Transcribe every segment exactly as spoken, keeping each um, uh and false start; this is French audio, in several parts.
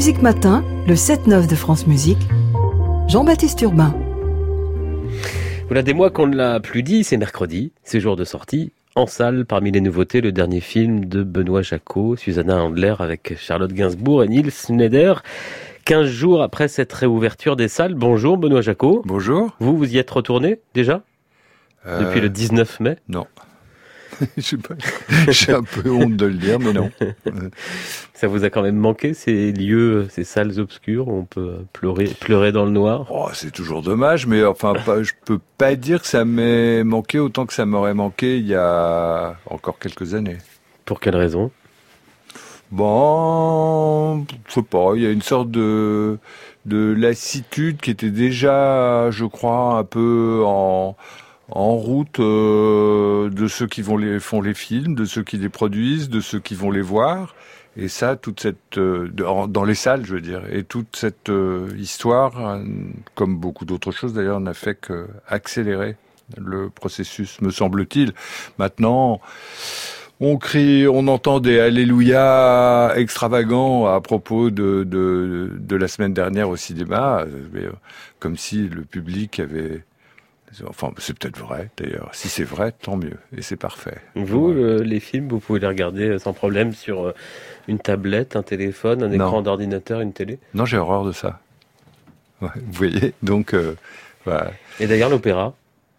Musique Matin, le sept neuf de France Musique, Jean-Baptiste Urbain. Voilà des mois qu'on ne l'a plus dit, c'est mercredi, c'est jour de sortie. En salle, parmi les nouveautés, le dernier film de Benoît Jacot, Susanna Handler avec Charlotte Gainsbourg et Nils Schneider. quinze jours après cette réouverture des salles. Bonjour Benoît Jacot. Bonjour. Vous, vous y êtes retourné déjà euh, Depuis le dix-neuf mai? Non. Je sais pas. J'ai un peu honte de le dire, mais non. Ça vous a quand même manqué, ces lieux, ces salles obscures où on peut pleurer, pleurer dans le noir? Oh, c'est toujours dommage, mais enfin, pas, je peux pas dire que ça m'ait manqué autant que ça m'aurait manqué il y a encore quelques années. Pour quelle raison? Bon, je sais pas, il y a une sorte de, de lassitude qui était déjà, je crois, un peu en... en route euh, de ceux qui vont les, font les films, de ceux qui les produisent, de ceux qui vont les voir. Et ça, toute cette euh, dans les salles, je veux dire, et toute cette euh, histoire, euh, comme beaucoup d'autres choses d'ailleurs, n'a fait qu'accélérer le processus, me semble-t-il. Maintenant, on crie, on entend des alléluia extravagants à propos de, de, de la semaine dernière au cinéma, mais, euh, comme si le public avait... Enfin, c'est peut-être vrai, d'ailleurs. Si c'est vrai, tant mieux. Et c'est parfait. Vous, ouais. euh, les films, vous pouvez les regarder sans problème sur euh, une tablette, un téléphone, un écran non. d'ordinateur, une télé? Non, j'ai horreur de ça. Ouais, vous voyez? Donc, euh, voilà. Et d'ailleurs, l'opéra?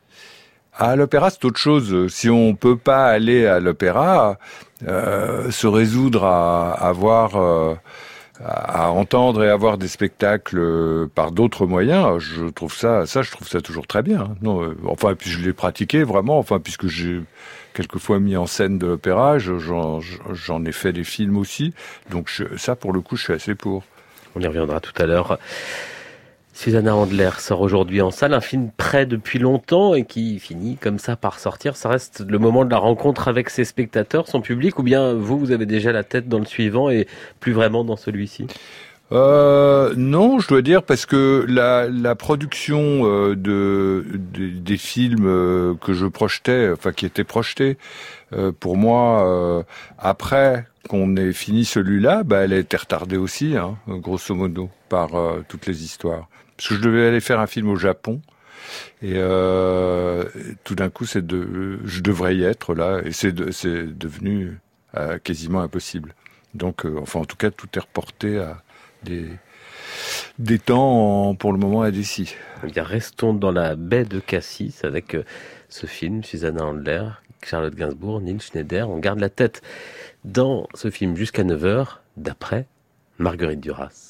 À l'opéra, c'est autre chose. Si on peut pas aller à l'opéra, euh, se résoudre à, à voir... Euh, à entendre et à voir des spectacles par d'autres moyens, je trouve ça, ça, je trouve ça toujours très bien. Non, euh, enfin, puis je l'ai pratiqué vraiment, enfin, puisque j'ai quelquefois mis en scène de l'opéra, j'en, j'en ai fait des films aussi, donc je, ça, pour le coup, je suis assez pour. On y reviendra tout à l'heure. Susanna Handler sort aujourd'hui en salle, un film prêt depuis longtemps et qui finit comme ça par sortir. Ça reste le moment de la rencontre avec ses spectateurs, son public, ou bien vous, vous avez déjà la tête dans le suivant et plus vraiment dans celui-ci? Euh, non, je dois dire, parce que la, la production euh, de, de des films euh, que je projetais, enfin qui étaient projetés, euh, pour moi, euh, après qu'on ait fini celui-là, bah, elle a été retardée aussi, hein, grosso modo, par euh, toutes les histoires. Parce que je devais aller faire un film au Japon, et euh, tout d'un coup, c'est de, je devrais y être là, et c'est, de, c'est devenu euh, quasiment impossible. Donc, euh, enfin, en tout cas, tout est reporté à des, des temps, en, pour le moment, indécis. Eh bien, restons dans la baie de Cassis avec euh, ce film, Susanna Handler, Charlotte Gainsbourg, Nils Schneider. On garde la tête dans ce film jusqu'à neuf heures, d'après Marguerite Duras.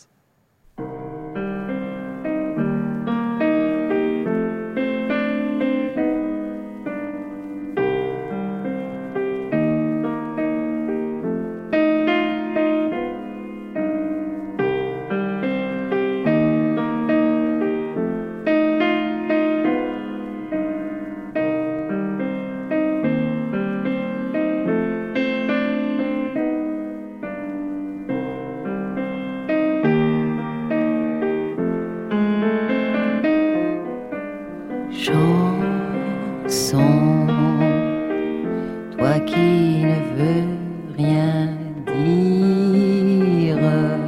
Chanson, toi qui ne veux rien dire,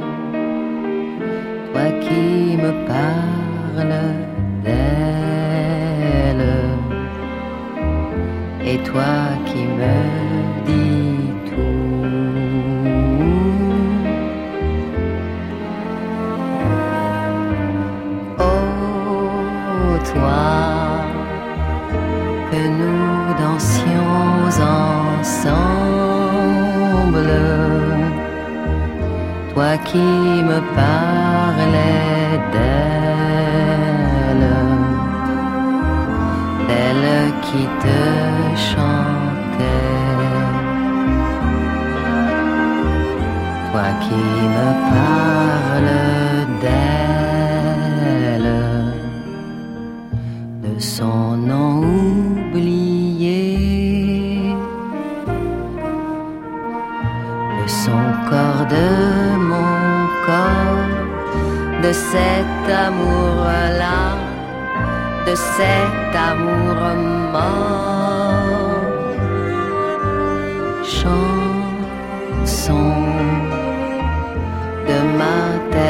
toi qui me parles d'elle, et toi qui me dis tout. Oh, toi que nous dansions ensemble, toi qui me parlais d'elle, d'elle qui te chantait, toi qui me parles d'elle, de son nom oublié, de son corps, de mon corps, de cet amour-là, de cet amour mort. Chanson de ma tête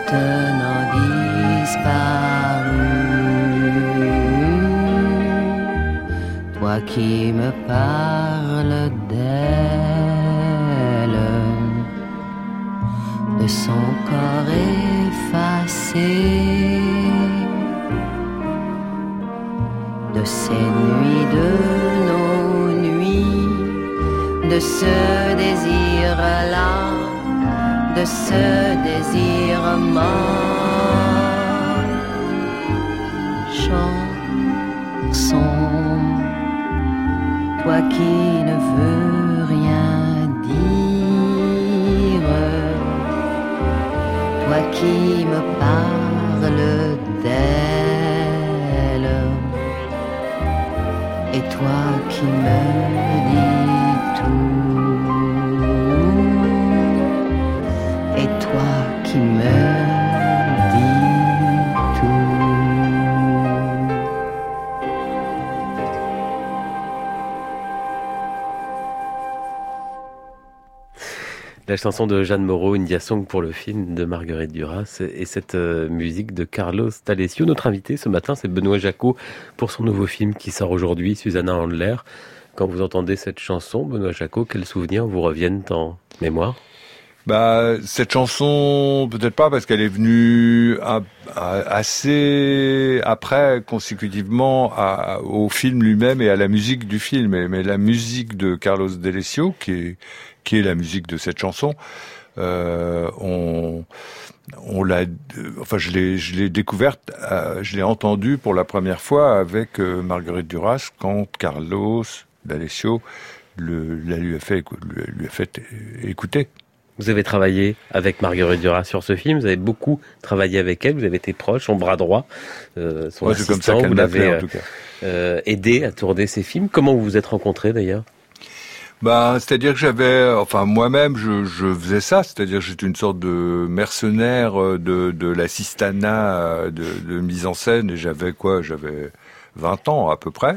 maintenant disparu. Toi qui me parles d'elle, de son corps effacé, de ces nuits, de nos nuits, de ce désir-là, de ce désir mort. Chanson, toi qui ne veux rien dire, toi qui me parles d'elle, et toi qui me dis tout, et toi qui me dis tout. La chanson de Jeanne Moreau, India Song pour le film de Marguerite Duras et cette euh, musique de Carlos D'Alessio. Notre invité ce matin, c'est Benoît Jacquot pour son nouveau film qui sort aujourd'hui, Susanna Handler. Quand vous entendez cette chanson, Benoît Jacquot, quels souvenirs vous reviennent en mémoire ? Bah, cette chanson, peut-être pas, parce qu'elle est venue à, à, assez après, consécutivement, à, au film lui-même et à la musique du film. Mais, mais la musique de Carlos D'Alessio, qui est, qui est la musique de cette chanson, euh, on, on l'a, enfin, je l'ai, je l'ai découverte, euh, je l'ai entendue pour la première fois avec euh, Marguerite Duras quand Carlos D'Alessio le, la lui a fait, lui a fait écouter. Vous avez travaillé avec Marguerite Duras sur ce film, vous avez beaucoup travaillé avec elle, vous avez été proche, son bras droit, euh, son ouais, assistant, c'est comme ça qu'elle vous l'avez en tout cas. Euh, aidé à tourner ces films. Comment vous vous êtes rencontrés d'ailleurs ? Bah, c'est-à-dire que j'avais, enfin moi-même, je, je faisais ça, c'est-à-dire que j'étais une sorte de mercenaire de, de l'assistanat de, de mise en scène, et j'avais quoi, j'avais vingt ans à peu près,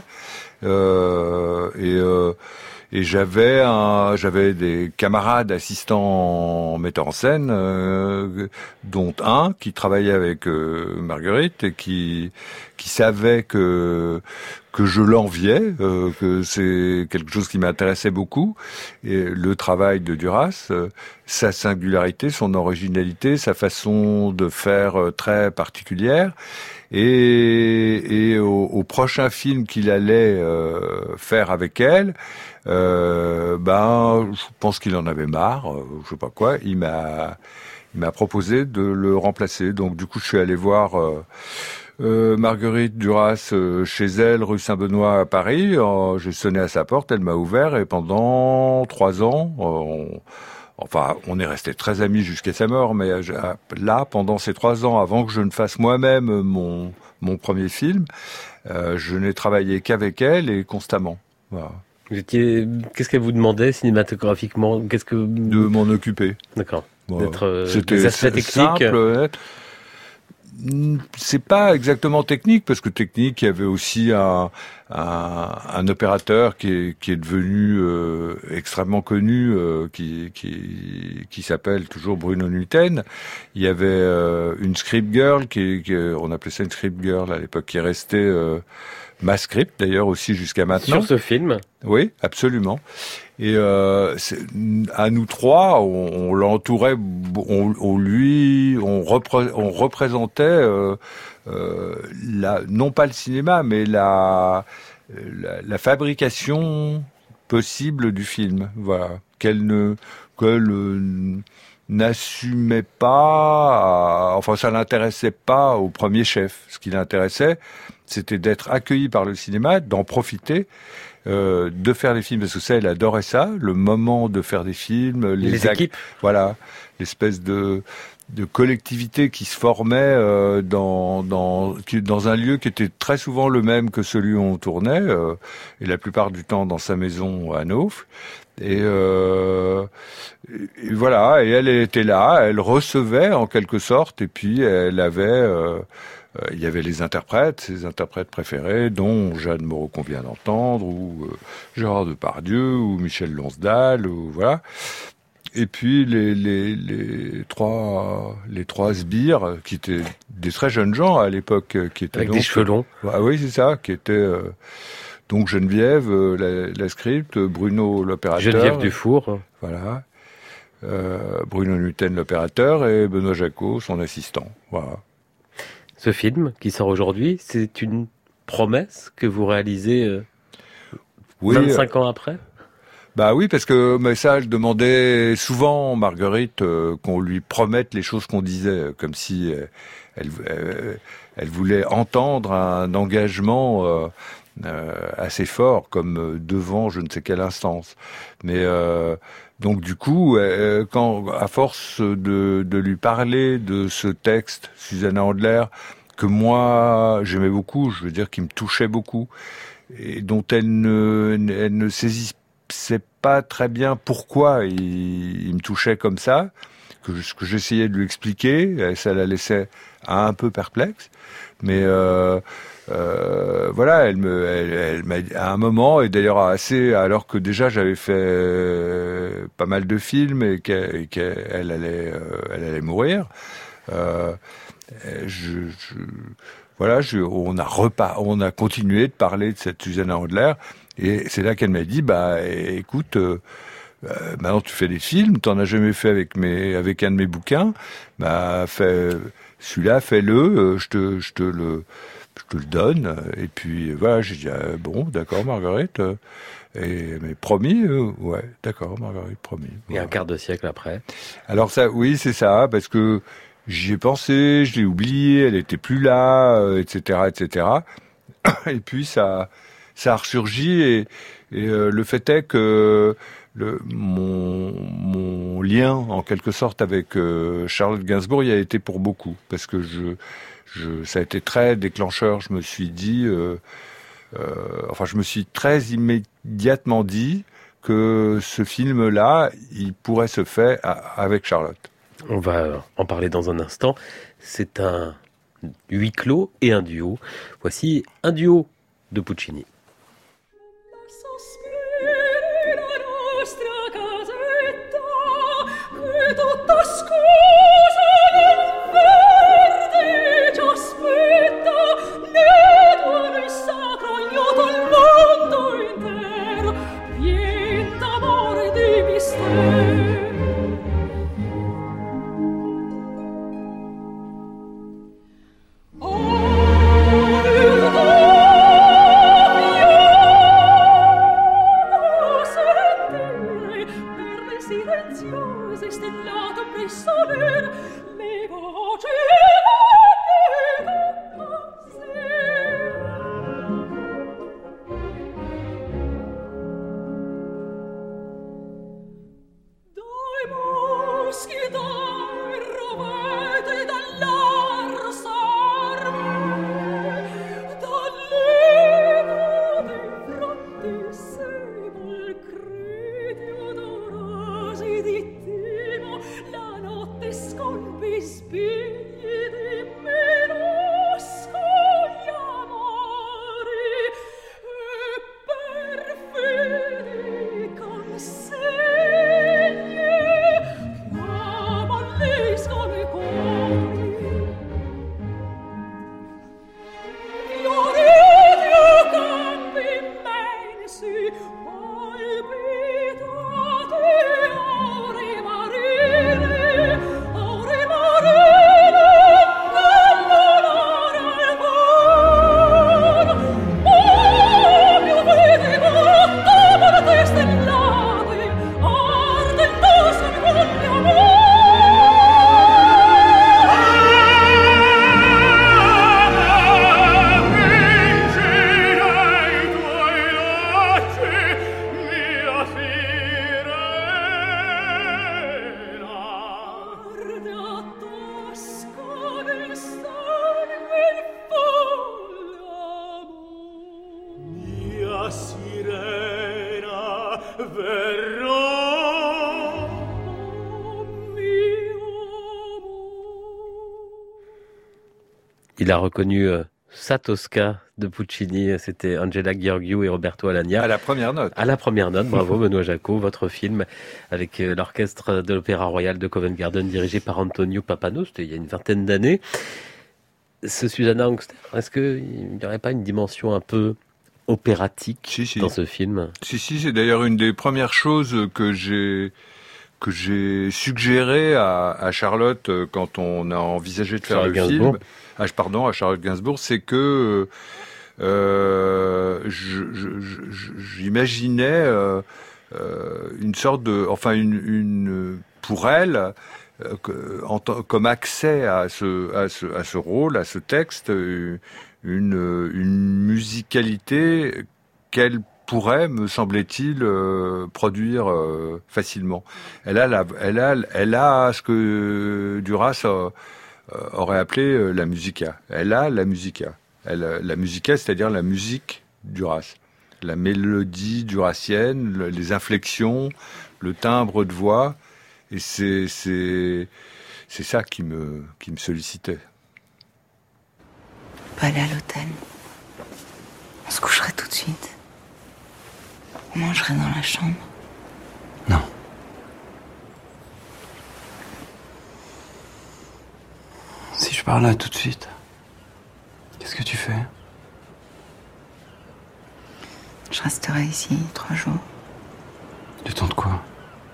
euh, et euh, Et j'avais un, j'avais des camarades assistants metteurs en scène, euh, dont un qui travaillait avec euh, Marguerite et qui qui savait que que je l'enviais, euh, que c'est quelque chose qui m'intéressait beaucoup. Et le travail de Duras, euh, sa singularité, son originalité, sa façon de faire euh, très particulière. Et, et au, au prochain film qu'il allait euh, faire avec elle, euh, ben, je pense qu'il en avait marre, euh, je sais pas quoi. Il m'a, il m'a proposé de le remplacer. Donc du coup, je suis allé voir euh, euh, Marguerite Duras euh, chez elle, rue Saint-Benoît à Paris. Euh, j'ai sonné à sa porte, elle m'a ouvert, et pendant trois ans, euh, on, Enfin, on est resté très amis jusqu'à sa mort, mais là, pendant ces trois ans, avant que je ne fasse moi-même mon mon premier film, euh, je n'ai travaillé qu'avec elle et constamment. Voilà. Vous étiez... Qu'est-ce qu'elle vous demandait cinématographiquement ? Qu'est-ce que de m'en occuper. D'accord. Voilà. D'être euh, C'était des aspects techniques. Simple, c'est pas exactement technique, parce que technique, il y avait aussi un, un, un opérateur qui est, qui est devenu euh, extrêmement connu, euh, qui, qui, qui s'appelle toujours Bruno Nutten. Il y avait euh, une script girl, qui, qui, on appelait ça une script girl à l'époque, qui est restée euh, ma script d'ailleurs aussi jusqu'à maintenant. Sur ce film ? Oui, absolument. Et euh, à nous trois, on, on l'entourait, on, on lui, on, repré, on représentait euh, euh, la, non pas le cinéma, mais la, la, la fabrication possible du film. Voilà, qu'elle ne, qu'elle euh, n'assumait pas, enfin ça l'intéressait pas au premier chef. Ce qui l'intéressait, c'était d'être accueilli par le cinéma, d'en profiter. Euh, de faire des films, parce que ça, elle adorait ça, le moment de faire des films, les, les équipes, voilà, l'espèce de de collectivité qui se formait euh, dans dans dans un lieu qui était très souvent le même que celui où on tournait, euh, et la plupart du temps dans sa maison à Naufle. Et, euh, et, et voilà, et elle était là, elle recevait en quelque sorte, et puis elle avait euh, Euh, il y avait les interprètes, ses interprètes préférés, dont Jeanne Moreau qu'on vient d'entendre, ou euh, Gérard Depardieu, ou Michel Lonsdal, ou voilà. Et puis les, les, les trois les trois sbires qui étaient des très jeunes gens à l'époque, qui étaient avec donc, des cheveux longs. Ah oui, c'est ça, qui étaient euh, donc Geneviève, euh, la, la script, Bruno l'opérateur. Geneviève Dufour. Voilà. Euh, Bruno Nutten l'opérateur et Benoît Jacot son assistant. Voilà. Ce film qui sort aujourd'hui, c'est une promesse que vous réalisez euh, oui, vingt-cinq ans après. Bah oui, parce que mais ça, je demandais souvent Marguerite euh, qu'on lui promette les choses qu'on disait, comme si euh, elle, euh, elle voulait entendre un engagement euh, euh, assez fort, comme devant je ne sais quelle instance. Mais euh, donc du coup, euh, quand à force de, de lui parler de ce texte, Susanna Andler, que moi j'aimais beaucoup, je veux dire qui me touchait beaucoup, et dont elle ne, elle ne saisit c'est pas très bien pourquoi il, il me touchait comme ça, que ce que j'essayais de lui expliquer, ça la laissait un peu perplexe, mais euh, euh, voilà, elle me, elle, elle m'a à un moment, et d'ailleurs assez, alors que déjà j'avais fait pas mal de films et qu'elle, et qu'elle elle allait, euh, elle allait mourir. Euh, je, je, voilà, je, on a repas, on a continué de parler de cette Susanna Andler. Et c'est là qu'elle m'a dit, bah, écoute, euh, euh, maintenant tu fais des films, t'en as jamais fait avec mes, avec un de mes bouquins, bah, fais, celui-là, fais-le, euh, je te, je te le, je te le donne. Et puis voilà, j'ai dit, ah, bon, d'accord, Marguerite. Euh, et mais promis, euh, ouais, d'accord, Marguerite, promis. Voilà. Et un quart de siècle après. Alors ça, oui, c'est ça, parce que j'y ai pensé, je l'ai oublié, elle était plus là, euh, et cetera, et cetera. Et puis ça. Ça a ressurgi et, et euh, le fait est que le, mon, mon lien en quelque sorte avec euh, Charlotte Gainsbourg y a été pour beaucoup parce que je, je, ça a été très déclencheur. Je me suis dit, euh, euh, enfin je me suis très immédiatement dit que ce film-là, il pourrait se faire à, avec Charlotte. On va en parler dans un instant. C'est un huis clos et un duo. Voici un duo de Puccini. Il a reconnu Sa Tosca de Puccini, c'était Angela Gheorghiu et Roberto Alagna. À la première note. À la première note, bravo Benoît Jacquot, votre film avec l'orchestre de l'Opéra Royal de Covent Garden dirigé par Antonio Pappano, c'était il y a une vingtaine d'années. Ce Susanna Angster, est-ce qu'il n'y aurait pas une dimension un peu opératique si, si. dans ce film? Si, si, c'est d'ailleurs une des premières choses que j'ai que j'ai suggéré à, à Charlotte quand on a envisagé de faire Charlotte le Gainsbourg. film. Ah, pardon, à Charlotte Gainsbourg, c'est que euh, je, je, je, j'imaginais euh, euh, une sorte de, enfin une, une pour elle, euh, que, en, comme accès à ce, à ce, à ce rôle, à ce texte, une, une musicalité qu'elle pourrait, me semblait-il, euh, produire euh, facilement. Elle a, la, elle a, elle a ce que Duras a, aurait appelé la musica. Elle a la musica. Elle, la musica, c'est-à-dire la musique Duras. La mélodie durassienne, les inflexions, le timbre de voix. Et c'est, c'est, c'est ça qui me, qui me sollicitait. On peut aller à l'hôtel. On se coucherait tout de suite. On mangerait dans la chambre. Non. Si je pars là tout de suite, qu'est-ce que tu fais? Je resterai ici trois jours. Le temps de quoi?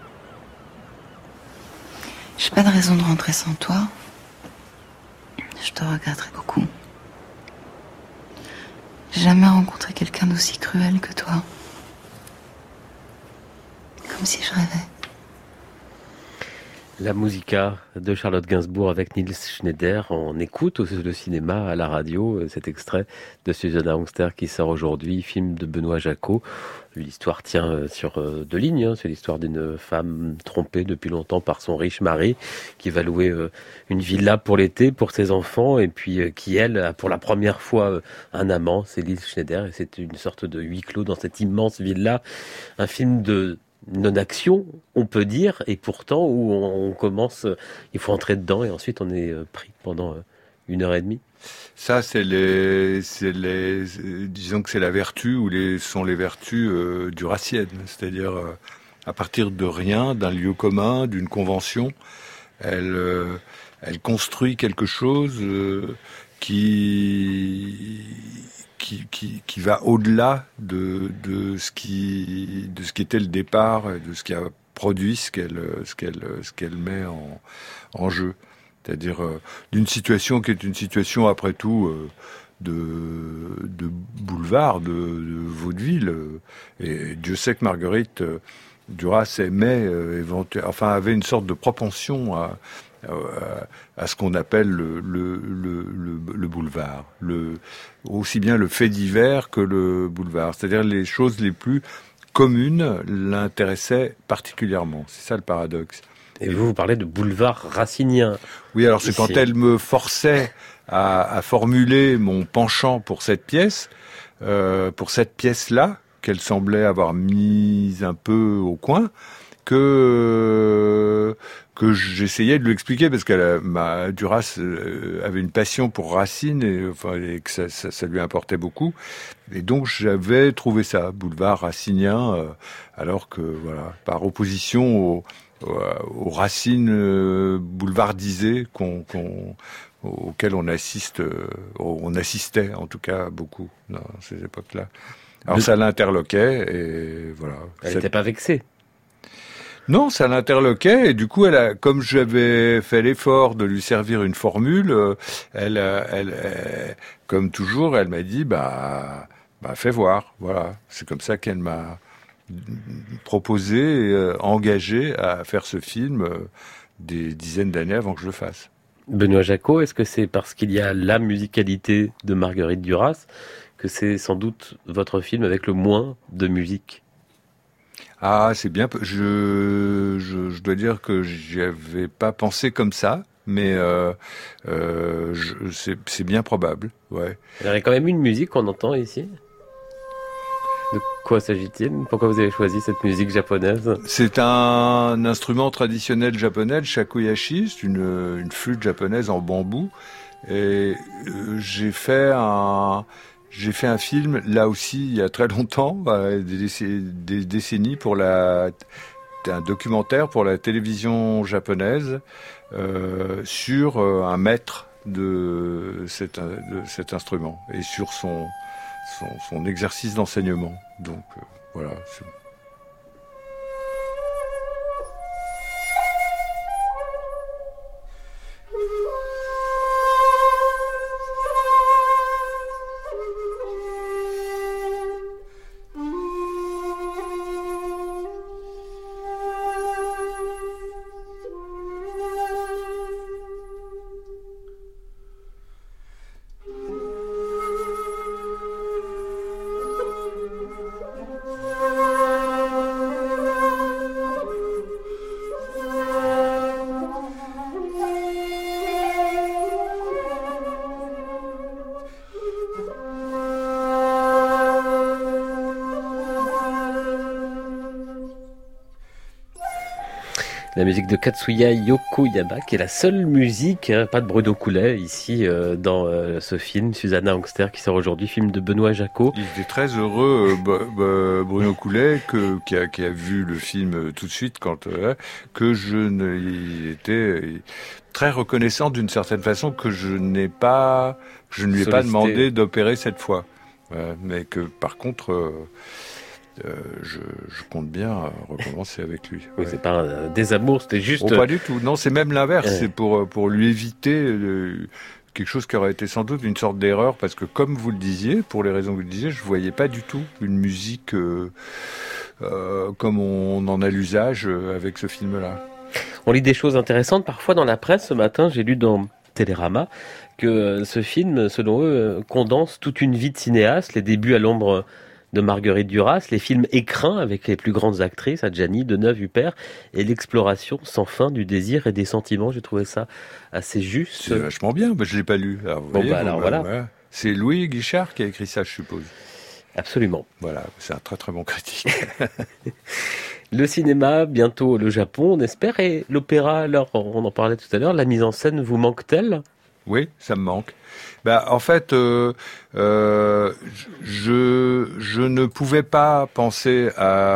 J'ai pas de raison de rentrer sans toi. Je te regretterai beaucoup. J'ai jamais rencontré quelqu'un d'aussi cruel que toi. Comme si je rêvais. La musica de Charlotte Gainsbourg avec Niels Schneider. On écoute au cinéma, à la radio, cet extrait de Susanna Angster qui sort aujourd'hui, film de Benoît Jacquot. L'histoire tient sur deux lignes. C'est l'histoire d'une femme trompée depuis longtemps par son riche mari qui va louer une villa pour l'été pour ses enfants et puis qui, elle, a pour la première fois un amant, c'est Niels Schneider. Et c'est une sorte de huis clos dans cette immense villa. Un film de non-action, on peut dire, et pourtant où on commence, il faut entrer dedans et ensuite on est pris pendant une heure et demie. Ça, c'est les, c'est les, disons que c'est la vertu ou les sont les vertus euh, durassiennes, c'est-à-dire euh, à partir de rien, d'un lieu commun, d'une convention, elle, euh, elle construit quelque chose euh, qui Qui, qui, qui va au-delà de, de ce qui, de ce qui était le départ, de ce qui a produit ce qu'elle, ce qu'elle, ce qu'elle met en, en jeu. C'est-à-dire euh, d'une situation qui est une situation après tout euh, de, de boulevard, de, de vaudeville. Et Dieu sait que Marguerite euh, Duras aimait, euh, éventuellement, enfin avait une sorte de propension à à ce qu'on appelle le, le, le, le, le boulevard, le, aussi bien le fait divers que le boulevard. C'est-à-dire les choses les plus communes l'intéressaient particulièrement. C'est ça le paradoxe. Et vous, vous parlez de boulevard racinien. Oui, alors c'est ici. Quand elle me forçait à, à formuler mon penchant pour cette pièce, euh, pour cette pièce-là, qu'elle semblait avoir mise un peu au coin, que que j'essayais de lui expliquer parce que ma Duras avait une passion pour Racine et, enfin, et que ça, ça, ça lui importait beaucoup. Et donc j'avais trouvé ça, boulevard racinien, euh, alors que voilà, par opposition au, au, aux Racines euh, boulevardisées qu'on, qu'on, auxquelles on assiste, euh, on assistait en tout cas beaucoup dans ces époques-là. Alors ça l'interloquait et voilà. Elle n'était pas vexée. Non, ça l'interloquait et du coup, elle a, comme j'avais fait l'effort de lui servir une formule, elle, elle, elle comme toujours, elle m'a dit, bah, bah, fais voir, voilà. C'est comme ça qu'elle m'a proposé, euh, engagé à faire ce film euh, des dizaines d'années avant que je le fasse. Benoît Jacquot, est-ce que c'est parce qu'il y a la musicalité de Marguerite Duras que c'est sans doute votre film avec le moins de musique? Ah, c'est bien. Je, je, je dois dire que j'y avais pas pensé comme ça, mais euh, euh, je, c'est, c'est bien probable. Ouais. Il y a quand même une musique qu'on entend ici. De quoi s'agit-il? Pourquoi vous avez choisi cette musique japonaise? C'est un instrument traditionnel japonais, le shakuhachi, c'est une, une flûte japonaise en bambou. Et euh, j'ai fait un j'ai fait un film là aussi il y a très longtemps, euh, des, déc- des décennies pour la un documentaire pour la télévision japonaise euh, sur euh, un maître de cet, de cet instrument et sur son, son, son exercice d'enseignement. Donc euh, voilà. C'est... La musique de Katsuya Yokoyama, qui est la seule musique, hein, pas de Bruno Coulet, ici, euh, dans euh, ce film, Susanna Angster, qui sort aujourd'hui, film de Benoît Jacot. Il était très heureux, euh, bah, bah, Bruno Coulet, que, qui, a, qui a vu le film euh, tout de suite, quand euh, que je ne, il était euh, très reconnaissant d'une certaine façon que je n'ai pas, je ne lui ai Sollicité. pas demandé d'opérer cette fois, euh, mais que par contre. Euh, Euh, je, je compte bien euh, recommencer avec lui. Oui, Ouais. c'est pas un désamour, c'était juste... Oh, pas du tout. Non, c'est même l'inverse. Ouais. C'est pour pour lui éviter euh, quelque chose qui aurait été sans doute une sorte d'erreur, parce que comme vous le disiez, pour les raisons que vous le disiez, je voyais pas du tout une musique euh, euh, comme on en a l'usage euh, avec ce film-là. On lit des choses intéressantes parfois dans la presse. Ce matin, j'ai lu dans Télérama que euh, ce film, selon eux, euh, condense toute une vie de cinéaste, les débuts à l'ombre de Marguerite Duras, les films écrins avec les plus grandes actrices, Adjani, Deneuve, Huppert, et l'exploration sans fin du désir et des sentiments. J'ai trouvé ça assez juste. C'est vachement bien. Bah, je l'ai pas lu. Alors, vous Bon, voyez, bah, alors, bah, voilà. ouais. C'est Louis Guichard qui a écrit ça, je suppose. Absolument. Voilà, c'est un très très bon critique. Le cinéma, bientôt le Japon, on espère, et l'opéra, alors on en parlait tout à l'heure, la mise en scène vous manque-t-elle ? Oui, ça me manque. Bah, en fait, euh, euh, je je ne pouvais pas penser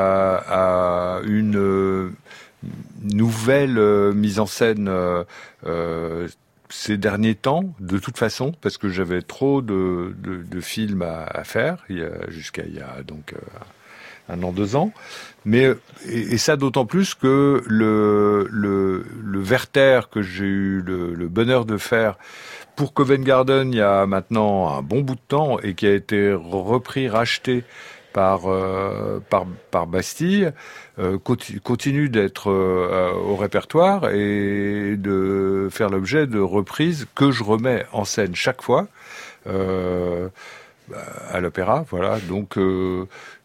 à, à une euh, nouvelle euh, mise en scène euh, euh, ces derniers temps, de toute façon, parce que j'avais trop de, de, de films à, à faire, il y a, jusqu'à il y a donc euh, un an, deux ans. Mais et, et ça d'autant plus que le le, le Werther que j'ai eu le, le bonheur de faire pour Covent Garden il y a maintenant un bon bout de temps et qui a été repris, racheté par euh, par par Bastille, euh, continue, continue d'être euh, au répertoire et de faire l'objet de reprises que je remets en scène chaque fois euh, à l'opéra. Voilà, donc. Euh,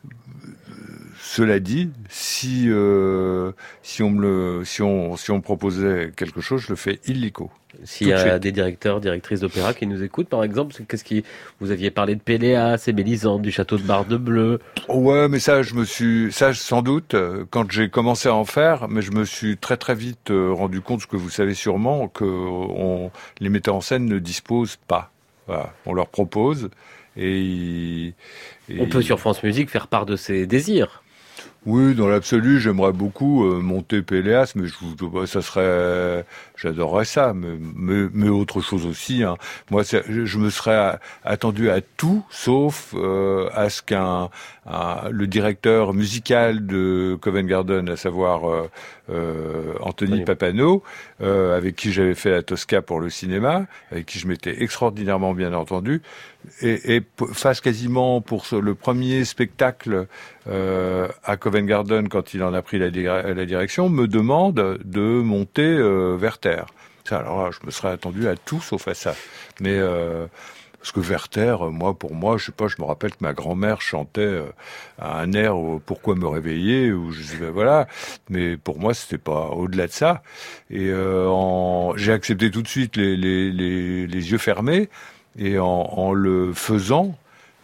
Cela dit, si euh, si on me le si on si on me proposait quelque chose, je le fais illico. S'il y a des directeurs, directrices d'opéra qui nous écoutent, par exemple, qu'est-ce qui vous aviez parlé de Péléas et Mélisande, du château de Bar-de-Bleu. Ouais, mais ça, je me suis, ça, sans doute, quand j'ai commencé à en faire, mais je me suis très très vite rendu compte, ce que vous savez sûrement, que on, les metteurs en scène ne disposent pas. Voilà, on leur propose et, ils, et on peut sur France Musique faire part de ses désirs. Oui, dans l'absolu, j'aimerais beaucoup euh, monter Péléas, mais je vous, ça serait, j'adorerais ça, mais, mais, mais autre chose aussi. Hein. Moi, je, je me serais attendu à tout, sauf euh, à ce qu'un un, le directeur musical de Covent Garden, à savoir euh, euh, Anthony Papano, euh, avec qui j'avais fait la Tosca pour le cinéma, avec qui je m'étais extraordinairement bien entendu, et, et fasse quasiment pour ce, le premier spectacle euh, à Covent Garden, quand il en a pris la, la direction, me demande de monter euh, Werther. Ça, alors là, je me serais attendu à tout sauf à ça. Mais euh, parce que Werther, moi, pour moi, je sais pas, je me rappelle que ma grand-mère chantait euh, un air euh, Pourquoi me réveiller, ou je sais pas, voilà. Mais pour moi, c'était pas au-delà de ça. Et euh, en, j'ai accepté tout de suite les, les, les, les yeux fermés, et en, en le faisant,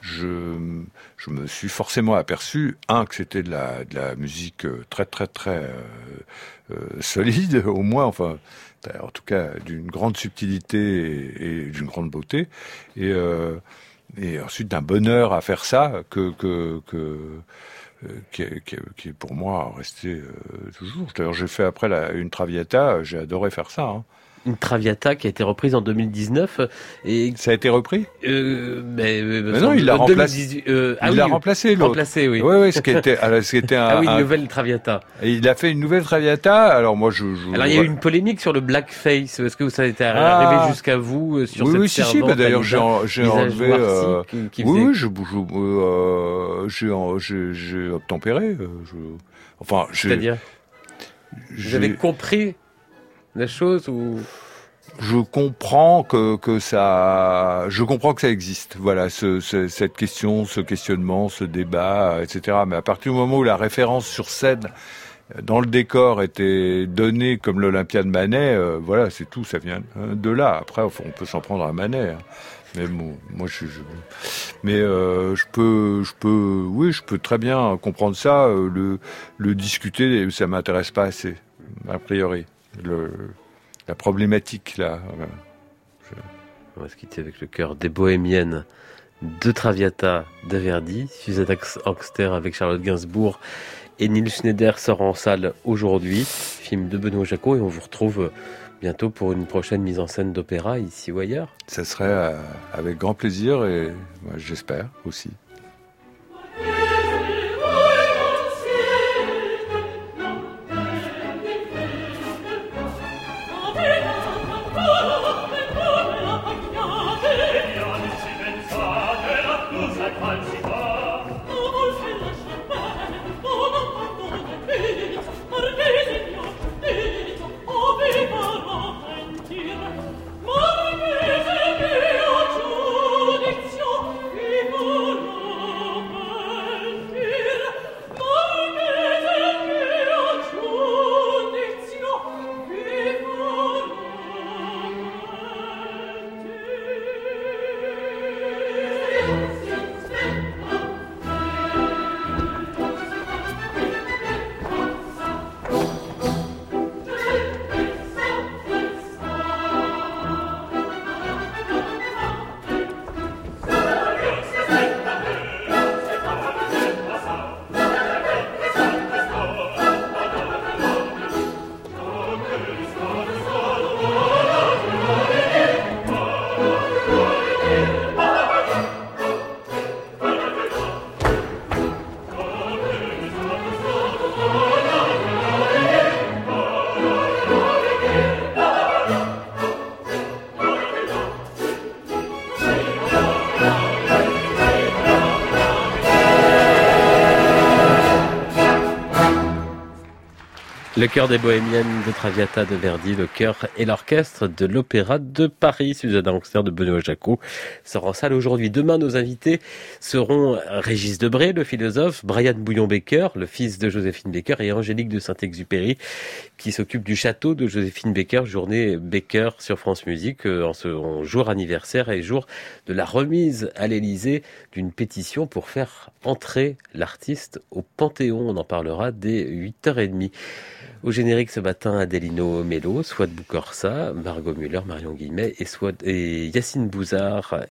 je, je me suis forcément aperçu, un, que c'était de la, de la musique très, très, très euh, euh, solide, au moins, enfin, en tout cas, d'une grande subtilité et, et d'une grande beauté, et, euh, et ensuite d'un bonheur à faire ça, que, que, que Qui est, qui, est, qui est pour moi resté euh, toujours. D'ailleurs, j'ai fait après la, une Traviata, j'ai adoré faire ça. Hein. Une Traviata qui a été reprise en deux mille dix-neuf. Et... Ça a été repris euh, mais, mais, mais non, il l'a remplacé. Euh, ah il oui, l'a remplacé, l'autre. Remplacé, oui. Oui, oui, ce qui était, alors, ce qui était un, ah oui, une un... nouvelle Traviata. Et il a fait une nouvelle Traviata. Alors moi, je. je alors il y a eu une polémique sur le blackface. Est-ce que ça a été arrivé ah. jusqu'à vous sur oui, cette oui, si, si. Bah, d'ailleurs, j'ai, en, j'ai enlevé. Euh... Qui, qui oui, faisait... oui, je, je, euh, j'ai, j'ai, j'ai obtempéré. Je... Enfin, j'ai. C'est-à-dire, j'ai... vous avez compris la chose ou? Je comprends que, que ça, je comprends que ça existe. Voilà, ce, ce, cette question, ce questionnement, ce débat, et cetera. Mais à partir du moment où la référence sur scène, dans le décor, était donnée comme l'Olympia de Manet, euh, voilà, c'est tout. Ça vient de là. Après, on peut s'en prendre à Manet. Hein. Mais bon, moi, je, je mais euh, je peux, je peux, oui, je peux très bien comprendre ça, euh, le, le discuter. Ça m'intéresse pas assez, a priori. Le, La problématique, là. Je... On va se quitter avec le cœur des Bohémiennes de Traviata de Verdi. Suzanne Angster avec Charlotte Gainsbourg et Nils Schneider sort en salle aujourd'hui. Film de Benoît Jacot et on vous retrouve bientôt pour une prochaine mise en scène d'opéra ici ou ailleurs. Ça serait euh, avec grand plaisir et moi, j'espère aussi. Le chœur des Bohémiennes de Traviata de Verdi, le chœur et l'orchestre de l'Opéra de Paris. Suzanne Angster de Benoît Jacot sort en salle aujourd'hui. Demain, nos invités seront Régis Debray, le philosophe, Brian Bouillon-Baker, le fils de Joséphine Baker, et Angélique de Saint-Exupéry, qui s'occupe du château de Joséphine Baker, journée Baker sur France Musique, en ce en jour anniversaire et jour de la remise à l'Élysée d'une pétition pour faire entrer l'artiste au Panthéon. On en parlera dès huit heures trente. Au générique ce matin, Adelino Melo, Souad Boukorsa, Margot Muller, Marion Guillemet et, Souad, et Yacine Bouzard